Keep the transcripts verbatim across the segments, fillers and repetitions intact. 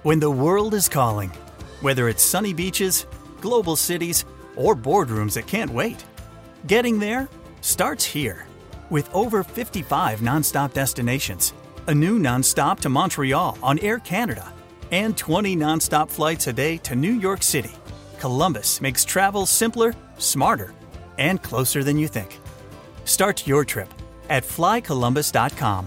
When the world is calling, whether it's sunny beaches, global cities, or boardrooms that can't wait, getting there starts here. With over fifty-five nonstop destinations, a new nonstop to Montreal on Air Canada, and twenty nonstop flights a day to New York City, Columbus makes travel simpler, smarter, and closer than you think. Start your trip at fly columbus dot com.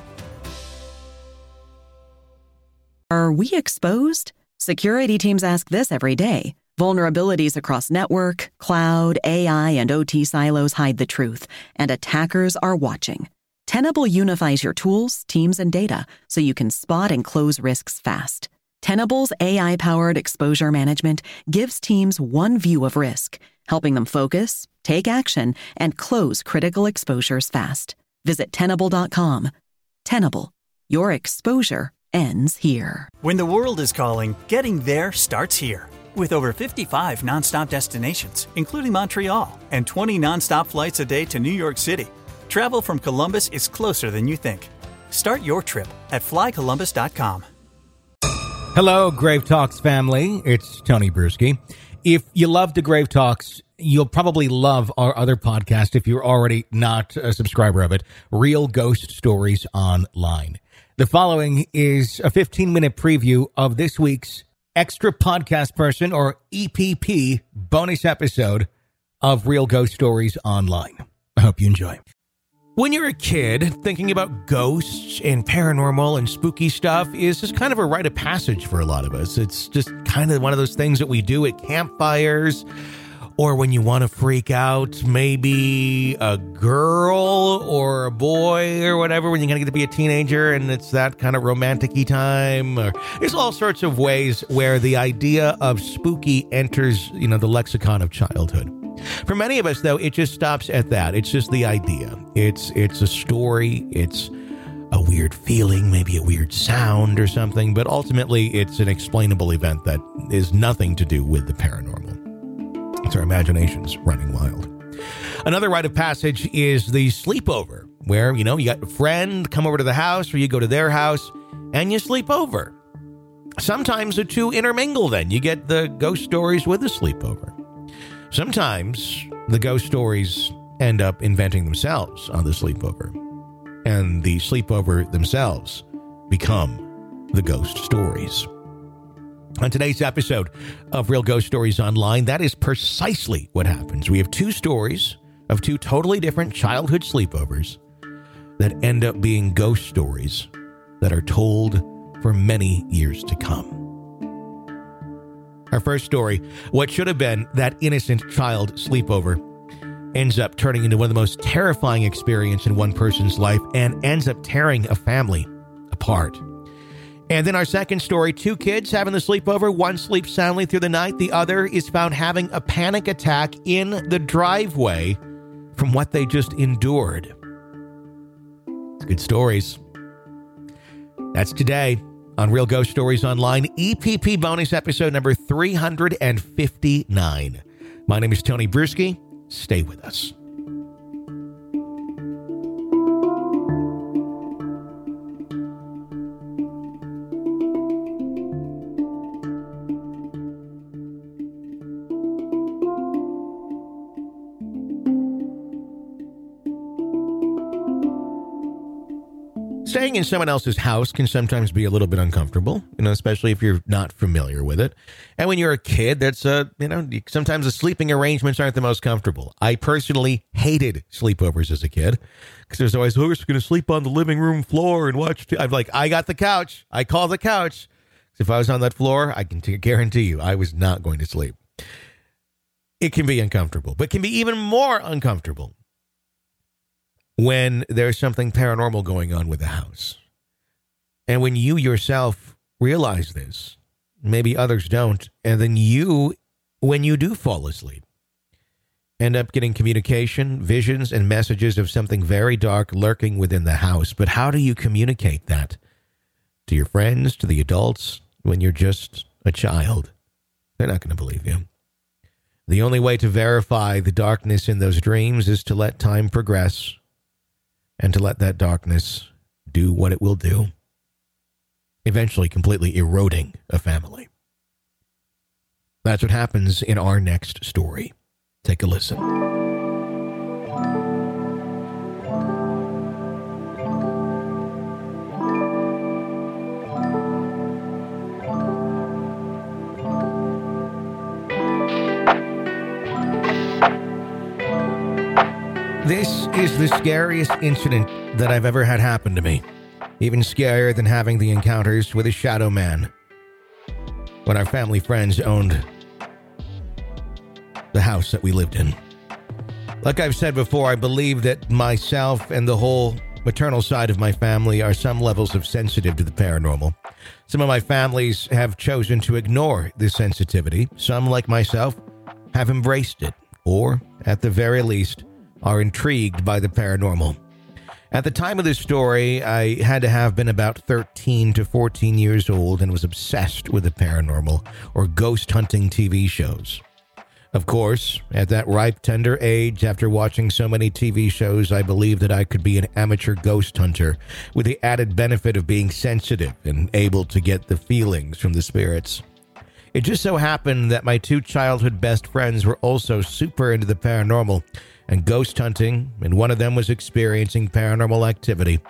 Are we exposed? Security teams ask this every day. Vulnerabilities across network, cloud, A I, and O T silos hide the truth, and attackers are watching. Tenable unifies your tools, teams, and data so you can spot and close risks fast. Tenable's A I-powered exposure management gives teams one view of risk, helping them focus, take action, and close critical exposures fast. Visit Tenable dot com. Tenable. Your exposure ends here. When the world is calling, getting there starts here. With over fifty-five nonstop destinations, including Montreal, and twenty nonstop flights a day to New York City, travel from Columbus is closer than you think. Start your trip at fly columbus dot com. Hello, Grave Talks family. It's Tony Bruschi. If you love the Grave Talks, you'll probably love our other podcast if you're already not a subscriber of it, Real Ghost Stories Online. The following is a fifteen-minute preview of this week's Extra Podcast Person, or E P P, bonus episode of Real Ghost Stories Online. I hope you enjoy. When you're a kid, thinking about ghosts and paranormal and spooky stuff is just kind of a rite of passage for a lot of us. It's just kind of one of those things that we do at campfires, or when you want to freak out maybe a girl or a boy or whatever, when you're going to get to be a teenager and it's that kind of romantic-y time. Or there's all sorts of ways where the idea of spooky enters, you know, the lexicon of childhood. For many of us, though, it just stops at that. It's just the idea. It's it's a story. It's a weird feeling, maybe a weird sound or something. But ultimately, it's an explainable event that is nothing to do with the paranormal. It's our imaginations running wild. Another rite of passage is the sleepover, where, you know, you got a friend come over to the house or you go to their house and you sleep over. Sometimes the two intermingle then. You get the ghost stories with the sleepover. Sometimes the ghost stories end up inventing themselves on the sleepover, and the sleepover themselves become the ghost stories. On today's episode of Real Ghost Stories Online, that is precisely what happens. We have two stories of two totally different childhood sleepovers that end up being ghost stories that are told for many years to come. Our first story, what should have been that innocent child sleepover, ends up turning into one of the most terrifying experiences in one person's life and ends up tearing a family apart. And then our second story, two kids having the sleepover. One sleeps soundly through the night. The other is found having a panic attack in the driveway from what they just endured. It's good stories. That's today on Real Ghost Stories Online, E P P bonus episode number three hundred fifty-nine. My name is Tony Bruschi. Stay with us. Staying in someone else's house can sometimes be a little bit uncomfortable, you know, especially if you're not familiar with it. And when you're a kid, that's, uh, you know, sometimes the sleeping arrangements aren't the most comfortable. I personally hated sleepovers as a kid because there's always, oh, we're just going to sleep on the living room floor and watch. T-. I'm like, I got the couch. I call the couch. If I was on that floor, I can t- guarantee you I was not going to sleep. It can be uncomfortable, but can be even more uncomfortable when there's something paranormal going on with the house. And when you yourself realize this, maybe others don't, and then you, when you do fall asleep, end up getting communication, visions, and messages of something very dark lurking within the house. But how do you communicate that to your friends, to the adults, when you're just a child? They're not going to believe you. The only way to verify the darkness in those dreams is to let time progress and to let that darkness do what it will do. eventually completely eroding a family. That's what happens in our next story. Take a listen. This is the scariest incident that I've ever had happen to me. Even scarier than having the encounters with a shadow man when our family friends owned the house that we lived in. Like I've said before, I believe that myself and the whole maternal side of my family are some levels of sensitive to the paranormal. Some of my families have chosen to ignore this sensitivity. Some, like myself, have embraced it, or, at the very least, are intrigued by the paranormal. At the time of this story, I had to have been about thirteen to fourteen years old and was obsessed with the paranormal or ghost hunting T V shows. Of course, at that ripe, tender age, after watching so many T V shows, I believed that I could be an amateur ghost hunter with the added benefit of being sensitive and able to get the feelings from the spirits. It just so happened that my two childhood best friends were also super into the paranormal and ghost hunting, and one of them was experiencing paranormal activity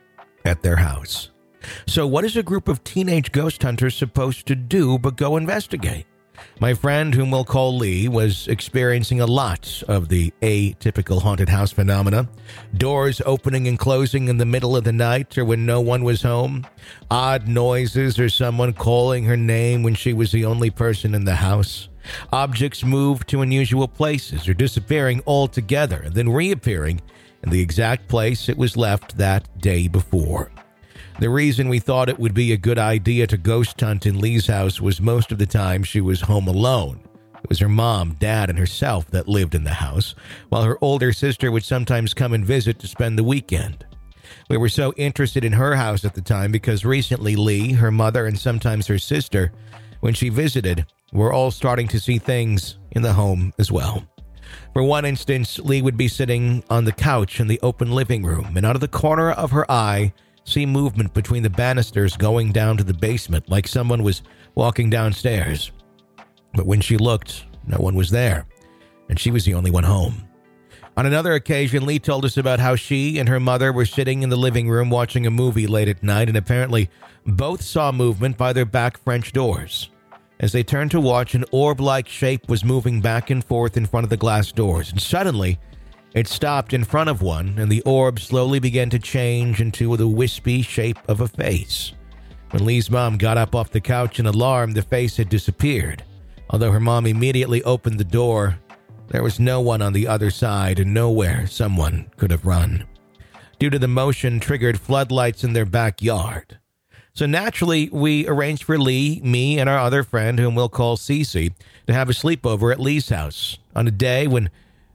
at their house. So what is a group of teenage ghost hunters supposed to do but go investigate? My friend, whom we'll call Lee, was experiencing a lot of the atypical haunted house phenomena. Doors opening and closing in the middle of the night or when no one was home. Odd noises or someone calling her name when she was the only person in the house. Objects moved to unusual places or disappearing altogether and then reappearing in the exact place it was left that day before. The reason we thought it would be a good idea to ghost hunt in Lee's house was most of the time she was home alone. It was her mom, dad, and herself that lived in the house, while her older sister would sometimes come and visit to spend the weekend. We were so interested in her house at the time because recently Lee, her mother, and sometimes her sister, when she visited, were all starting to see things in the home as well. For one instance, Lee would be sitting on the couch in the open living room, and out of the corner of her eye, see movement between the banisters going down to the basement like someone was walking downstairs. But when she looked, no one was there, and she was the only one home. On another occasion, Lee told us about how she and her mother were sitting in the living room watching a movie late at night, and apparently both saw movement by their back French doors. As they turned to watch, an orb-like shape was moving back and forth in front of the glass doors, and suddenly it stopped in front of one, and the orb slowly began to change into the wispy shape of a face. When Lee's mom got up off the couch in alarm, the face had disappeared. Although her mom immediately opened the door, there was no one on the other side and nowhere someone could have run. Due to the motion, triggered floodlights in their backyard. So naturally, we arranged for Lee, me, and our other friend, whom we'll call Cece, to have a sleepover at Lee's house on a day when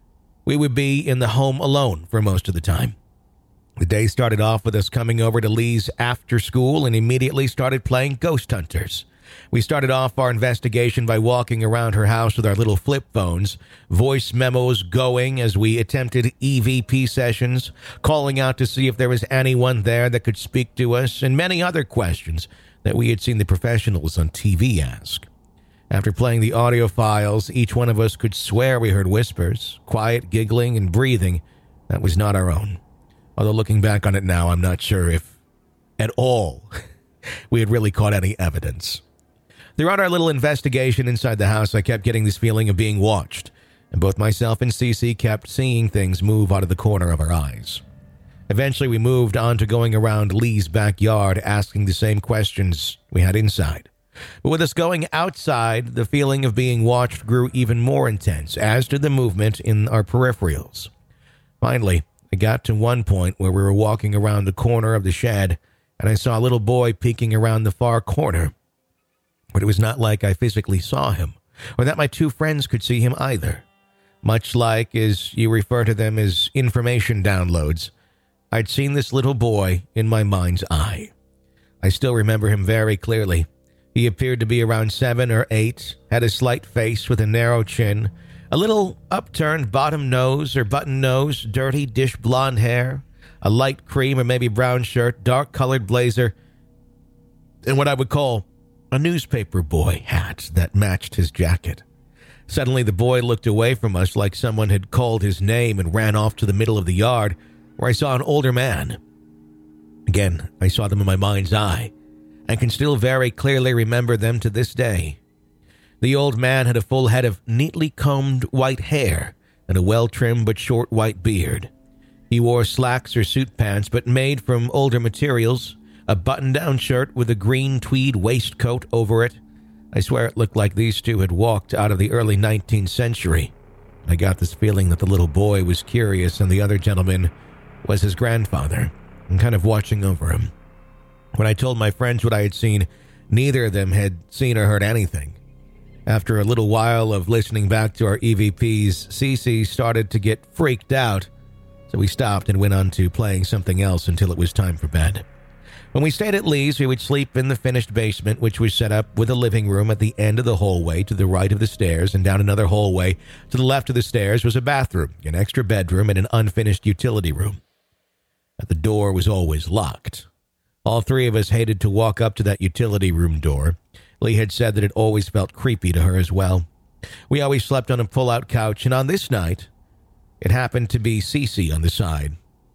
we would be in the home alone for most of the time. The day started off with us coming over to Lee's after school and immediately started playing Ghost Hunters. We started off our investigation by walking around her house with our little flip phones, voice memos going as we attempted E V P sessions, calling out to see if there was anyone there that could speak to us, and many other questions that we had seen the professionals on T V ask. After playing the audio files, each one of us could swear we heard whispers, quiet giggling, and breathing that was not our own. Although looking back on it now, I'm not sure if, at all, we had really caught any evidence. Throughout our little investigation inside the house, I kept getting this feeling of being watched, and both myself and Cece kept seeing things move out of the corner of our eyes. Eventually, we moved on to going around Lee's backyard, asking the same questions we had inside. But with us going outside, the feeling of being watched grew even more intense, as did the movement in our peripherals. Finally, I got to one point where we were walking around the corner of the shed, and I saw a little boy peeking around the far corner. But it was not like I physically saw him, or that my two friends could see him either. Much like, as you refer to them as information downloads, I'd seen this little boy in my mind's eye. I still remember him very clearly. He appeared to be around seven or eight, had a slight face with a narrow chin, a little upturned bottom nose or button nose, dirty dish blonde hair, a light cream or maybe brown shirt, dark-colored blazer, and what I would call a newspaper boy hat that matched his jacket. Suddenly, the boy looked away from us like someone had called his name and ran off to the middle of the yard, where I saw an older man. Again, I saw them in my mind's eye, and can still very clearly remember them to this day. The old man had a full head of neatly combed white hair and a well-trimmed but short white beard. He wore slacks or suit pants, but made from older materials, a button-down shirt with a green tweed waistcoat over it. I swear it looked like these two had walked out of the early nineteenth century. I got this feeling that the little boy was curious and the other gentleman was his grandfather, and kind of watching over him. When I told my friends what I had seen, neither of them had seen or heard anything. After a little while of listening back to our E V Ps, Cece started to get freaked out, so we stopped and went on to playing something else until it was time for bed. When we stayed at Lee's, we would sleep in the finished basement, which was set up with a living room at the end of the hallway to the right of the stairs, and down another hallway to the left of the stairs was a bathroom, an extra bedroom, and an unfinished utility room. But the door was always locked. All three of us hated to walk up to that utility room door. Lee had said that it always felt creepy to her as well. We always slept on a pull-out couch, and on this night, it happened to be Cece on the side,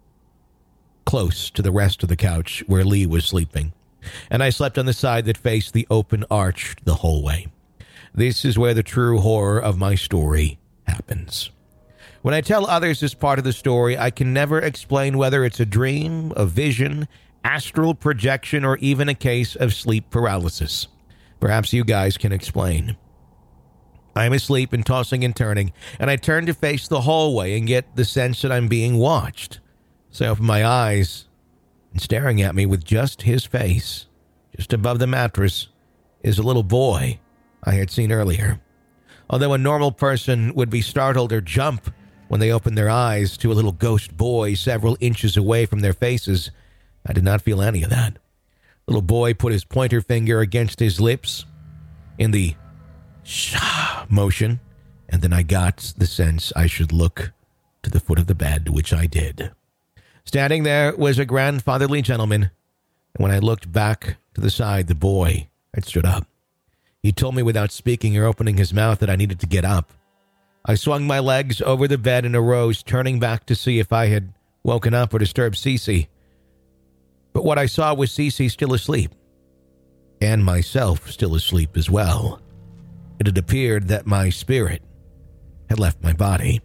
close to the rest of the couch where Lee was sleeping, and I slept on the side that faced the open arch to the hallway. This is where the true horror of my story happens. When I tell others this part of the story, I can never explain whether it's a dream, a vision, astral projection, or even a case of sleep paralysis. Perhaps you guys can explain. I am asleep and tossing and turning, and I turn to face the hallway and get the sense that I'm being watched. So I open my eyes, and staring at me with just his face, just above the mattress, is a little boy I had seen earlier. Although a normal person would be startled or jump when they open their eyes to a little ghost boy several inches away from their faces, I did not feel any of that. Little boy put his pointer finger against his lips in the shah motion, and then I got the sense I should look to the foot of the bed, which I did. Standing there was a grandfatherly gentleman, and when I looked back to the side, the boy had stood up. He told me without speaking or opening his mouth that I needed to get up. I swung my legs over the bed and arose, turning back to see if I had woken up or disturbed Cece. But what I saw was Cece still asleep, and myself still asleep as well. It had appeared that my spirit had left my body.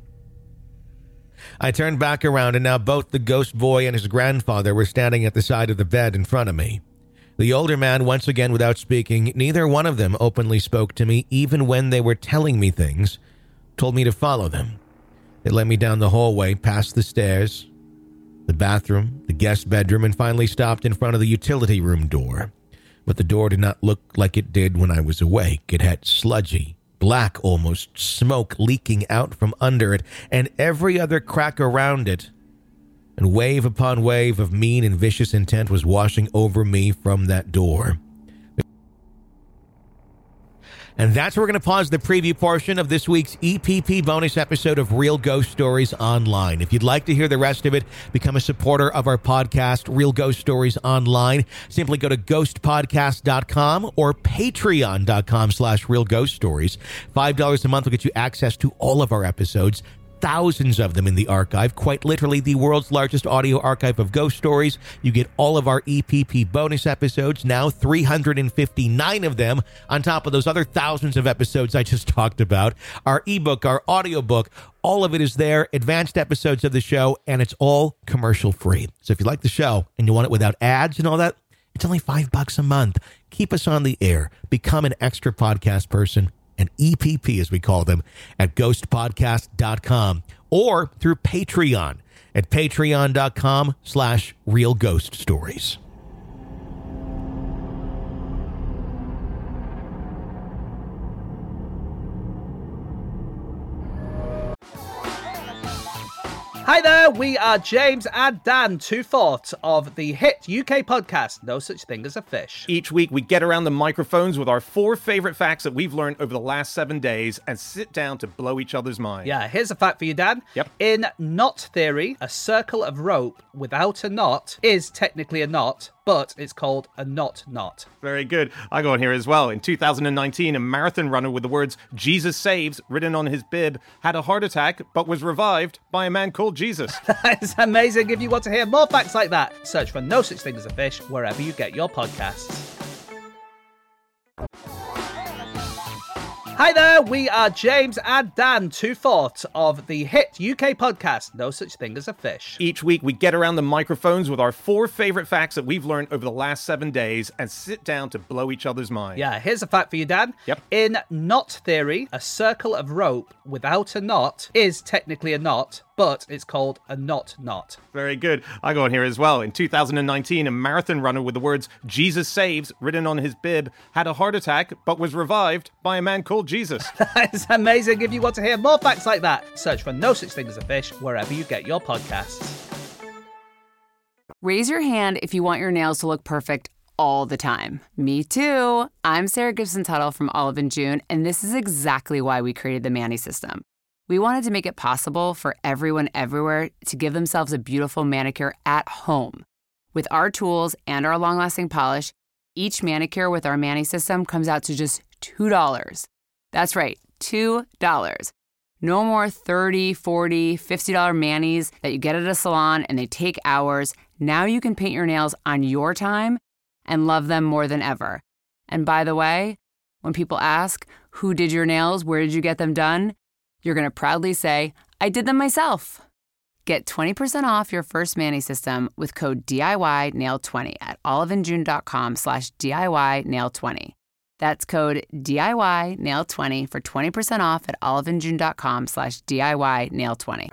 I turned back around, and now both the ghost boy and his grandfather were standing at the side of the bed in front of me. The older man, once again without speaking, neither one of them openly spoke to me, even when they were telling me things, told me to follow them. They led me down the hallway, past the stairs, the bathroom, the guest bedroom, and finally stopped in front of the utility room door. But the door did not look like it did when I was awake. It had sludgy, black almost, smoke leaking out from under it, and every other crack around it. And wave upon wave of mean and vicious intent was washing over me from that door. And that's where we're going to pause the preview portion of this week's E P P bonus episode of Real Ghost Stories Online. If you'd like to hear the rest of it, become a supporter of our podcast, Real Ghost Stories Online. Simply go to ghost podcast dot com or patreon dot com slash real ghost stories. five dollars a month will get you access to all of our episodes, thousands of them in the archive, quite literally the world's largest audio archive of ghost stories. You get all of our E P P bonus episodes, now three hundred fifty-nine of them, on top of those other thousands of episodes I just talked about. Our ebook, our audiobook, all of it is there, advanced episodes of the show, and it's all commercial free. So if you like the show and you want it without ads and all that, it's only five bucks a month. Keep us on the air. Become an extra podcast person, an E P P as we call them, at ghost podcast dot com or through Patreon at patreon dot com slash real ghost stories. Hi there, we are James and Dan, two fourths of the hit U K podcast, No Such Thing as a Fish. Each week, we get around the microphones with our four favorite facts that we've learned over the last seven days and sit down to blow each other's mind. Yeah, here's a fact for you, Dan. Yep. In knot theory, a circle of rope without a knot is technically a knot, but it's called a knot knot. Very good. I go on here as well. In two thousand nineteen, a marathon runner with the words Jesus Saves written on his bib had a heart attack but was revived by a man called Jesus. That's amazing. If you want to hear more facts like that, search for No Such Thing as a Fish wherever you get your podcasts. Hi there, we are James and Dan, two fourths of the hit U K podcast, No Such Thing as a Fish. Each week, we get around the microphones with our four favorite facts that we've learned over the last seven days and sit down to blow each other's mind. Yeah, here's a fact for you, Dan. Yep. In knot theory, a circle of rope without a knot is technically a knot, but it's called a knot knot. Very good. I go on here as well. In two thousand nineteen, a marathon runner with the words Jesus Saves written on his bib had a heart attack but was revived by a man called Jesus. That's amazing. If you want to hear more facts like that, search for No Such Thing as a Fish wherever you get your podcasts. Raise your hand if you want your nails to look perfect all the time. Me too. I'm Sarah Gibson Tuttle from Olive and June, and this is exactly why we created the Mani System. We wanted to make it possible for everyone everywhere to give themselves a beautiful manicure at home. With our tools and our long-lasting polish, each manicure with our Mani System comes out to just two dollars. That's right, two dollars. No more thirty dollars, forty dollars, fifty dollars manis that you get at a salon and they take hours. Now you can paint your nails on your time and love them more than ever. And by the way, when people ask, who did your nails, where did you get them done? You're going to proudly say, I did them myself. Get twenty percent off your first Mani System with code D I Y nail twenty at oliveandjune.com slash DIY nail 20. That's code D I Y nail twenty for twenty percent off at oliveandjune.com slash DIY nail 20.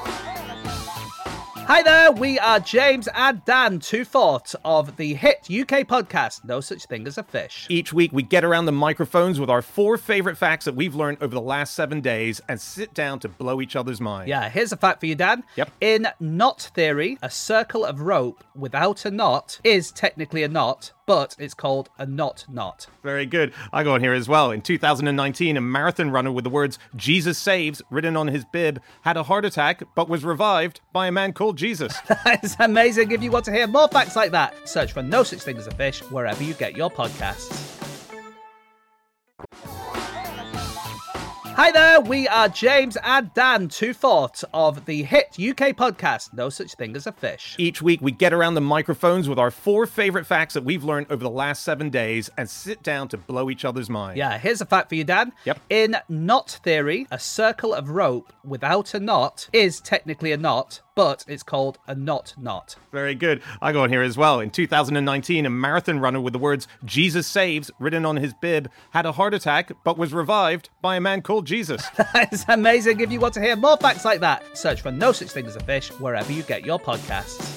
Hi there, we are James and Dan, two fourths of the hit U K podcast, No Such Thing as a Fish. Each week, we get around the microphones with our four favorite facts that we've learned over the last seven days and sit down to blow each other's mind. Yeah, here's a fact for you, Dan. Yep. In knot theory, a circle of rope without a knot is technically a knot, but it's called a knot knot. Very good. I go on here as well. In two thousand nineteen, a marathon runner with the words Jesus Saves written on his bib had a heart attack but was revived by a man called Jesus. That's amazing. If you want to hear more facts like that, search for No Such Thing as a Fish wherever you get your podcasts. Hi there, we are James and Dan, two fourths of the hit U K podcast, No Such Thing as a Fish. Each week, we get around the microphones with our four favorite facts that we've learned over the last seven days and sit down to blow each other's mind. Yeah, here's a fact for you, Dan. Yep. In knot theory, a circle of rope without a knot is technically a knot, but it's called a knot knot. Very good. I go on here as well. In two thousand nineteen, a marathon runner with the words Jesus Saves written on his bib had a heart attack but was revived by a man called Jesus. That's amazing. If you want to hear more facts like that, search for No Such Thing as a Fish wherever you get your podcasts.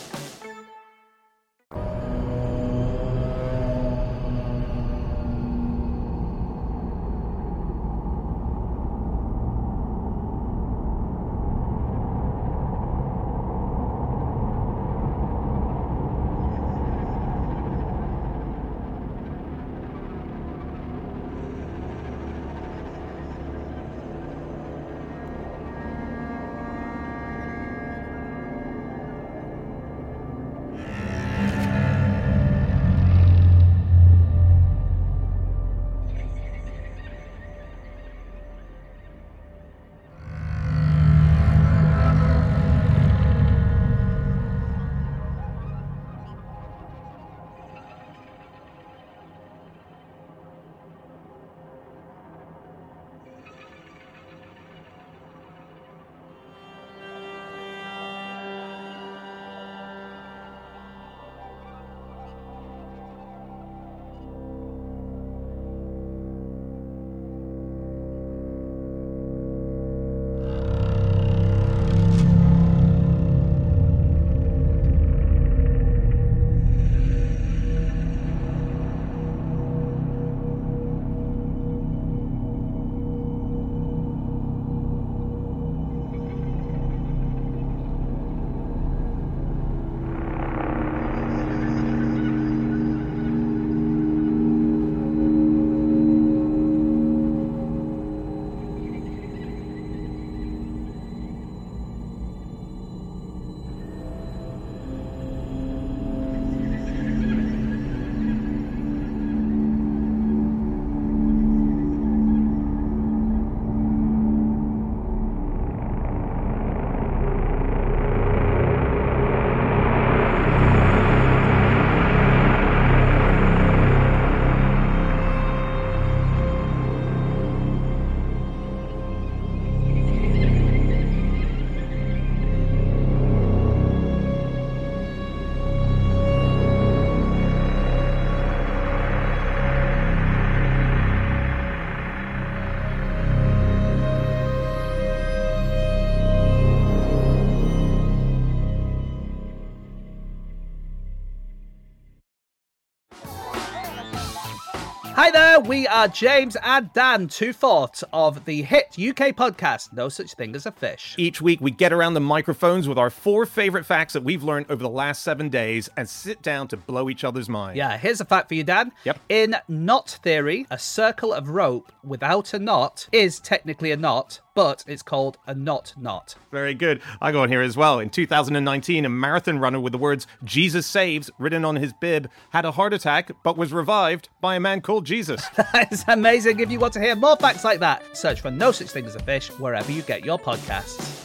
we are James and Dan, two fourths of the hit U K podcast, No Such Thing as a Fish. Each week, we get around the microphones with our four favorite facts that we've learned over the last seven days and sit down to blow each other's minds. Yeah, here's a fact for you, Dan. Yep. In knot theory, a circle of rope without a knot is technically a knot, but it's called a knot knot. Very good. I go on here as well. In two thousand nineteen, a marathon runner with the words Jesus Saves written on his bib had a heart attack but was revived by a man called Jesus. That is amazing. If you want to hear more facts like that, search for No Such Thing as a Fish wherever you get your podcasts.